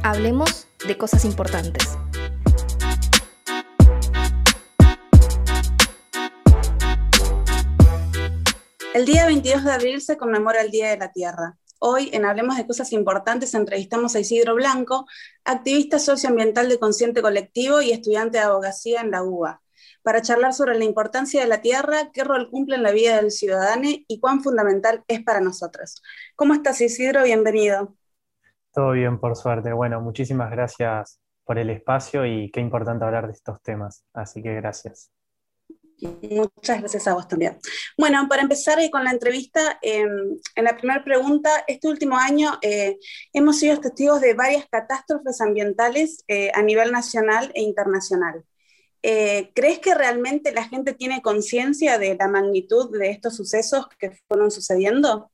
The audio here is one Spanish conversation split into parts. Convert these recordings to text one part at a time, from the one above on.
Hablemos de cosas importantes. El día 22 de abril se conmemora el Día de la Tierra. Hoy, en Hablemos de Cosas Importantes, entrevistamos a Isidro Blanco, activista socioambiental de Consciente Colectivo y estudiante de abogacía en la UBA, para charlar sobre la importancia de la tierra, qué rol cumple en la vida del ciudadano y cuán fundamental es para nosotros. ¿Cómo estás, Isidro? Bienvenido. Todo bien, por suerte. Bueno, muchísimas gracias por el espacio y qué importante hablar de estos temas. Así que gracias. Muchas gracias a vos también. Bueno, para empezar con la entrevista, en la primera pregunta, este último año hemos sido testigos de varias catástrofes ambientales a nivel nacional e internacional. ¿Crees que realmente la gente tiene conciencia de la magnitud de estos sucesos que fueron sucediendo?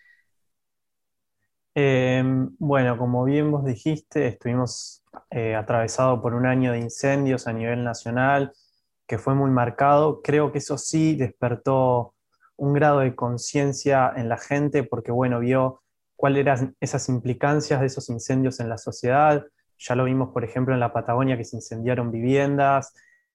Bueno, como bien vos dijiste, estuvimos atravesados por un año de incendios a nivel nacional que fue muy marcado. Creo que eso sí despertó un grado de conciencia en la gente porque, bueno, vio cuáles eran esas implicancias de esos incendios en la sociedad. Ya lo vimos, por ejemplo, en la Patagonia, que se incendiaron viviendas.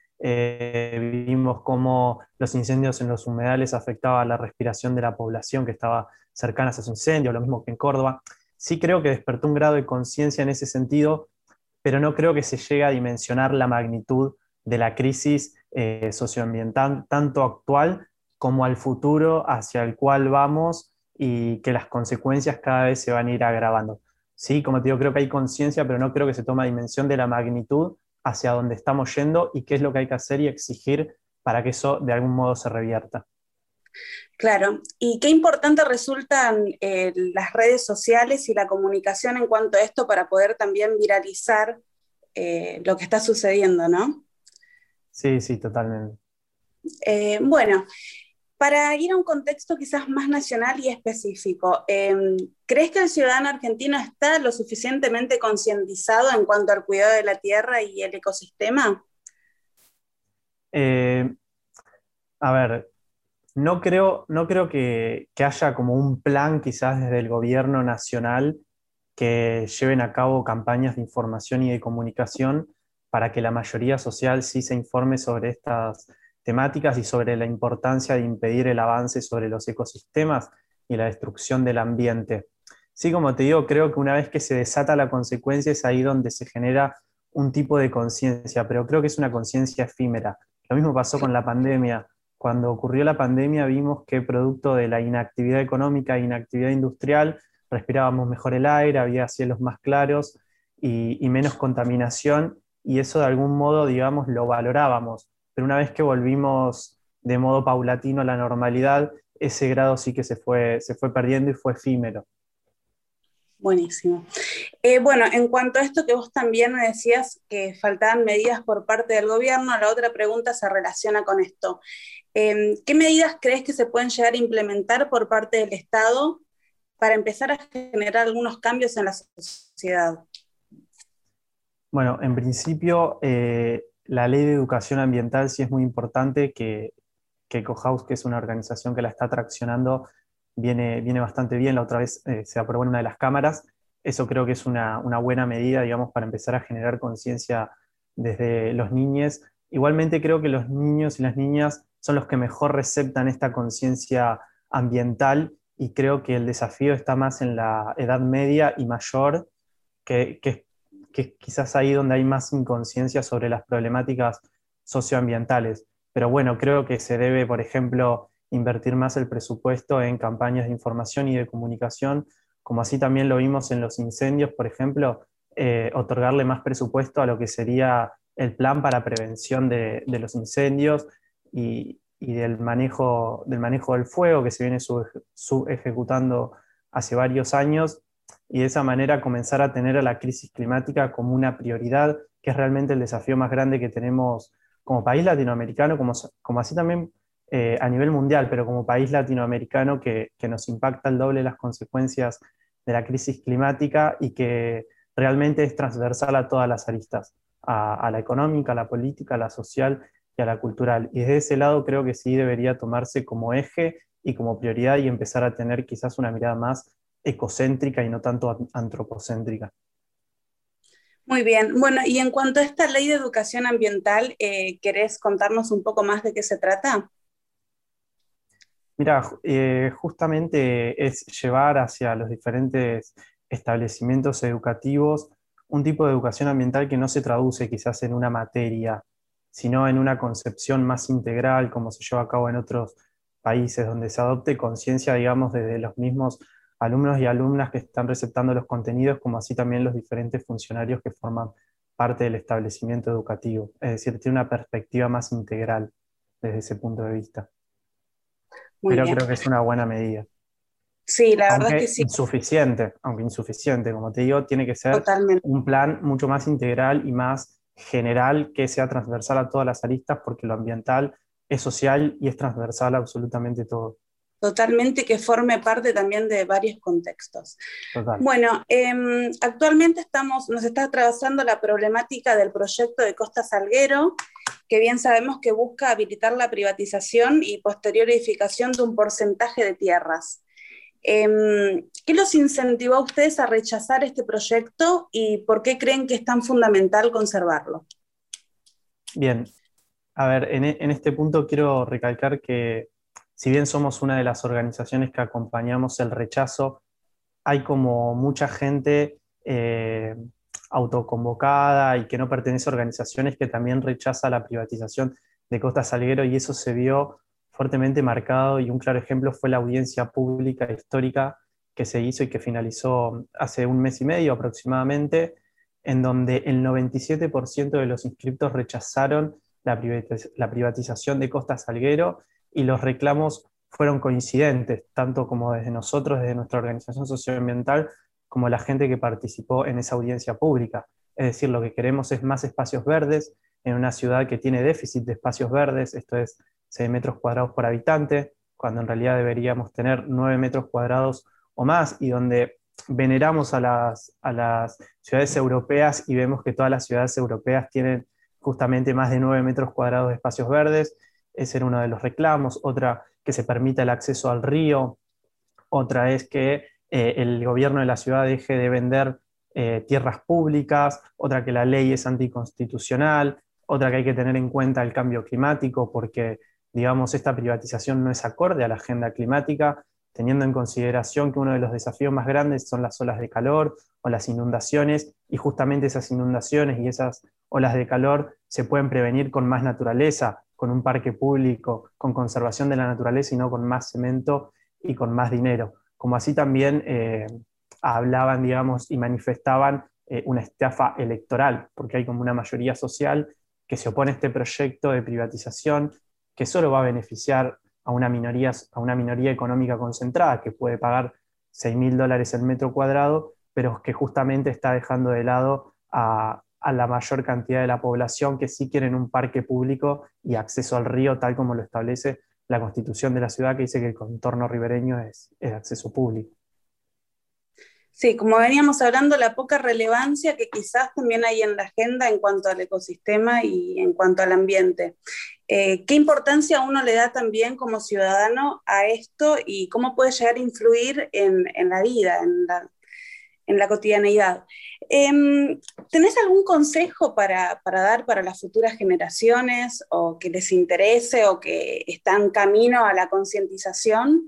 Vimos cómo los incendios en los humedales afectaban la respiración de la población que estaba cercana a esos incendios, lo mismo que en Córdoba. Sí creo que despertó un grado de conciencia en ese sentido, pero no creo que se llegue a dimensionar la magnitud de la crisis socioambiental, tanto actual como al futuro hacia el cual vamos y que las consecuencias cada vez se van a ir agravando. Sí, como te digo, creo que hay conciencia, pero no creo que se tome dimensión de la magnitud hacia dónde estamos yendo y qué es lo que hay que hacer y exigir para que eso de algún modo se revierta. Claro, y qué importante resultan las redes sociales y la comunicación en cuanto a esto para poder también viralizar lo que está sucediendo, ¿no? Sí, sí, totalmente. Bueno, para ir a un contexto quizás más nacional y específico, ¿crees que el ciudadano argentino está lo suficientemente concientizado en cuanto al cuidado de la tierra y el ecosistema? Eh, a ver, no creo que haya como un plan quizás desde el gobierno nacional que lleven a cabo campañas de información y de comunicación para que la mayoría social sí se informe sobre estas temáticas y sobre la importancia de impedir el avance sobre los ecosistemas y la destrucción del ambiente. Sí, como te digo, creo que una vez que se desata la consecuencia es ahí donde se genera un tipo de conciencia, pero creo que es una conciencia efímera. Lo mismo pasó con la pandemia. Cuando ocurrió la pandemia vimos que producto de la inactividad económica e inactividad industrial respirábamos mejor el aire, había cielos más claros y menos contaminación, y eso de algún modo, digamos, lo valorábamos. Pero una vez que volvimos de modo paulatino a la normalidad, ese grado sí que se fue perdiendo y fue efímero. Buenísimo. Bueno, en cuanto a esto que vos también me decías que faltaban medidas por parte del gobierno, la otra pregunta se relaciona con esto. ¿Qué medidas crees que se pueden llegar a implementar por parte del Estado para empezar a generar algunos cambios en la sociedad? Bueno, en principio, la ley de educación ambiental sí es muy importante que Ecohouse, que es una organización que la está traccionando, viene bastante bien. La otra vez se aprobó en una de las cámaras. Eso creo que es una buena medida, digamos, para empezar a generar conciencia desde los niños. Igualmente creo que los niños y las niñas son los que mejor receptan esta conciencia ambiental y creo que el desafío está más en la edad media y mayor, que es quizás ahí donde hay más inconsciencia sobre las problemáticas socioambientales. Pero bueno, creo que se debe, por ejemplo, invertir más el presupuesto en campañas de información y de comunicación, como así también lo vimos en los incendios, por ejemplo, otorgarle más presupuesto a lo que sería el plan para prevención de los incendios y del manejo del fuego que se viene ejecutando hace varios años, y de esa manera comenzar a tener a la crisis climática como una prioridad, que es realmente el desafío más grande que tenemos como país latinoamericano, como así también a nivel mundial, pero como país latinoamericano que nos impacta el doble las consecuencias de la crisis climática y que realmente es transversal a todas las aristas, a la económica, a la política, a la social y a la cultural. Y desde ese lado creo que sí debería tomarse como eje y como prioridad y empezar a tener quizás una mirada más ecocéntrica y no tanto antropocéntrica. Muy bien. Bueno, y en cuanto a esta ley de educación ambiental, ¿querés contarnos un poco más de qué se trata? Mira, justamente es llevar hacia los diferentes establecimientos educativos un tipo de educación ambiental que no se traduce quizás en una materia, sino en una concepción más integral, como se lleva a cabo en otros países, donde se adopte conciencia, digamos, desde los mismos alumnos y alumnas que están receptando los contenidos, como así también los diferentes funcionarios que forman parte del establecimiento educativo. Es decir, tiene una perspectiva más integral desde ese punto de vista, Muy pero bien. creo que es una buena medida. Sí, la verdad es que sí, Aunque insuficiente, como te digo, tiene que ser totalmente. un plan mucho más integral y más general que sea transversal a todas las aristas, porque lo ambiental es social y es transversal a absolutamente todo. Totalmente, que forme parte también de varios contextos. Total. Bueno, actualmente nos está atravesando la problemática del proyecto de Costa Salguero, que bien sabemos que busca habilitar la privatización y posterior edificación de un porcentaje de tierras. ¿Qué los incentivó a ustedes a rechazar este proyecto y por qué creen que es tan fundamental conservarlo? Bien, a ver, en este punto quiero recalcar que si bien somos una de las organizaciones que acompañamos el rechazo, hay como mucha gente autoconvocada y que no pertenece a organizaciones que también rechaza la privatización de Costa Salguero, y eso se vio fuertemente marcado, y un claro ejemplo fue la audiencia pública histórica que se hizo y que finalizó hace un mes y medio aproximadamente, en donde el 97% de los inscriptos rechazaron la privatización de Costa Salguero, y los reclamos fueron coincidentes, tanto como desde nosotros, desde nuestra organización socioambiental, como la gente que participó en esa audiencia pública. Es decir, lo que queremos es más espacios verdes en una ciudad que tiene déficit de espacios verdes, esto es 6 metros cuadrados por habitante, cuando en realidad deberíamos tener 9 metros cuadrados o más, y donde veneramos a las ciudades europeas y vemos que todas las ciudades europeas tienen justamente más de 9 metros cuadrados de espacios verdes. Ese era uno de los reclamos. Otra, que se permita el acceso al río. Otra es que el gobierno de la ciudad deje de vender tierras públicas. Otra, que la ley es anticonstitucional. Otra, que hay que tener en cuenta el cambio climático, porque, digamos, esta privatización no es acorde a la agenda climática, teniendo en consideración que uno de los desafíos más grandes son las olas de calor o las inundaciones, y justamente esas inundaciones y esas olas de calor se pueden prevenir con más naturaleza, con un parque público, con conservación de la naturaleza, y no con más cemento y con más dinero. Como así también hablaban, digamos, y manifestaban una estafa electoral, porque hay como una mayoría social que se opone a este proyecto de privatización, que solo va a beneficiar a una minoría económica concentrada que puede pagar $6.000 el metro cuadrado, pero que justamente está dejando de lado a la mayor cantidad de la población que sí quieren un parque público y acceso al río, tal como lo establece la Constitución de la ciudad, que dice que el contorno ribereño es de acceso público. Sí, como veníamos hablando, la poca relevancia que quizás también hay en la agenda en cuanto al ecosistema y en cuanto al ambiente. ¿Qué importancia uno le da también como ciudadano a esto y cómo puede llegar a influir en la vida, en la cotidianeidad? ¿Tenés algún consejo para dar para las futuras generaciones o que les interese o que están camino a la concientización?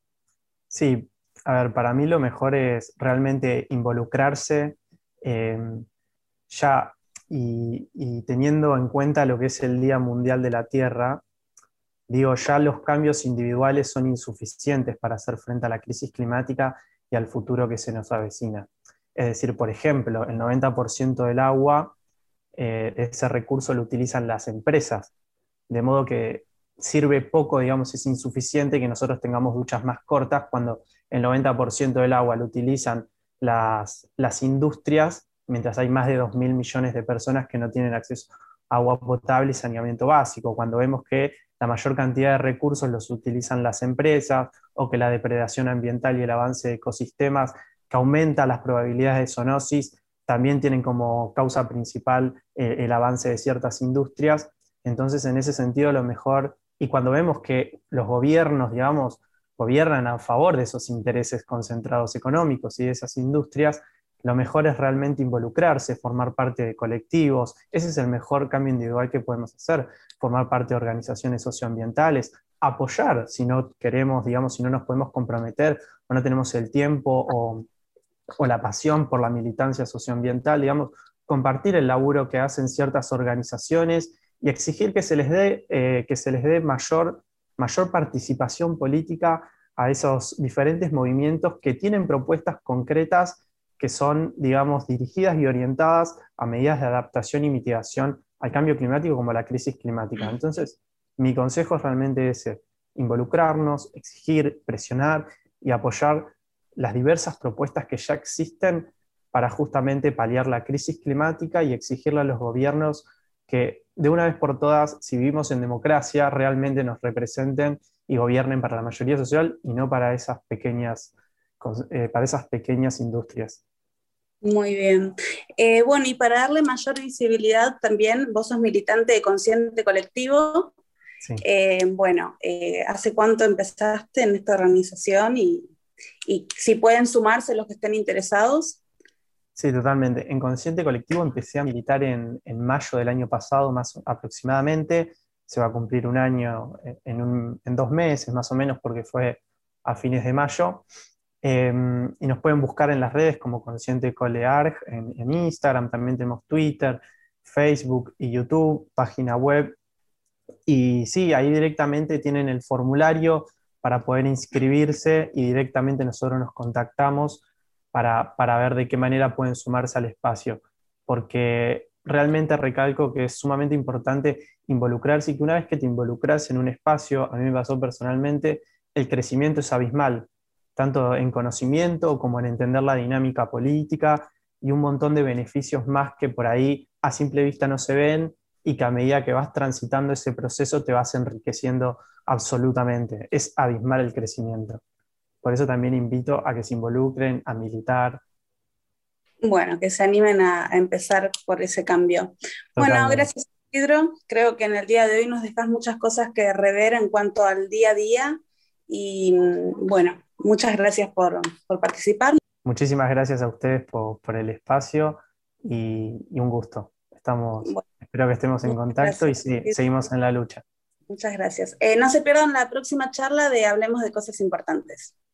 Sí, a ver, para mí lo mejor es realmente involucrarse eh, ya, y teniendo en cuenta lo que es el Día Mundial de la Tierra. Digo, ya los cambios individuales son insuficientes para hacer frente a la crisis climática y al futuro que se nos avecina. Es decir, por ejemplo, el 90% del agua, ese recurso lo utilizan las empresas, de modo que sirve poco, digamos, es insuficiente que nosotros tengamos duchas más cortas cuando el 90% del agua lo utilizan las industrias, mientras hay más de 2.000 millones de personas que no tienen acceso a agua potable y saneamiento básico, cuando vemos que la mayor cantidad de recursos los utilizan las empresas, o que la depredación ambiental y el avance de ecosistemas que aumenta las probabilidades de zoonosis también tienen como causa principal el avance de ciertas industrias. Entonces, en ese sentido, lo mejor, y cuando vemos que los gobiernos, digamos, gobiernan a favor de esos intereses concentrados económicos y de esas industrias, lo mejor es realmente involucrarse, formar parte de colectivos. Ese es el mejor cambio individual que podemos hacer, formar parte de organizaciones socioambientales, apoyar si no queremos, digamos, si no nos podemos comprometer o no tenemos el tiempo o la pasión por la militancia socioambiental, digamos, compartir el laburo que hacen ciertas organizaciones y exigir que se les dé mayor participación política a esos diferentes movimientos que tienen propuestas concretas que son, digamos, dirigidas y orientadas a medidas de adaptación y mitigación al cambio climático como la crisis climática. Entonces, mi consejo es realmente ese, involucrarnos, exigir, presionar y apoyar las diversas propuestas que ya existen para justamente paliar la crisis climática y exigirle a los gobiernos que de una vez por todas, si vivimos en democracia, realmente nos representen y gobiernen para la mayoría social y no para esas pequeñas industrias. Muy bien. Bueno, y para darle mayor visibilidad también, vos sos militante de Consciente Colectivo. Sí. ¿Hace cuánto empezaste en esta organización? Y si pueden sumarse los que estén interesados. Sí, totalmente. En Consciente Colectivo empecé a militar en mayo del año pasado, más aproximadamente. Se va a cumplir un año en 2 meses, más o menos, porque fue a fines de mayo. Y nos pueden buscar en las redes como Consciente Colearg, en Instagram, también tenemos Twitter, Facebook y YouTube, página web. Y sí, ahí directamente tienen el formulario para poder inscribirse y directamente nosotros nos contactamos para ver de qué manera pueden sumarse al espacio. Porque realmente recalco que es sumamente importante involucrarse y que una vez que te involucras en un espacio, a mí me pasó personalmente, el crecimiento es abismal, tanto en conocimiento como en entender la dinámica política y un montón de beneficios más que por ahí a simple vista no se ven y que a medida que vas transitando ese proceso te vas enriqueciendo absolutamente. Es abismal el crecimiento. Por eso también invito a que se involucren, a militar. Bueno, que se animen a empezar por ese cambio. Bueno, Totalmente. gracias, Pedro. Creo que en el día de hoy nos dejas muchas cosas que rever en cuanto al día a día. Y bueno, muchas gracias por participar. Muchísimas gracias a ustedes por el espacio y un gusto. Bueno, Espero que estemos en muchas contacto y gracias. sí, seguimos en la lucha. Muchas gracias. No se pierdan la próxima charla de Hablemos de Cosas Importantes.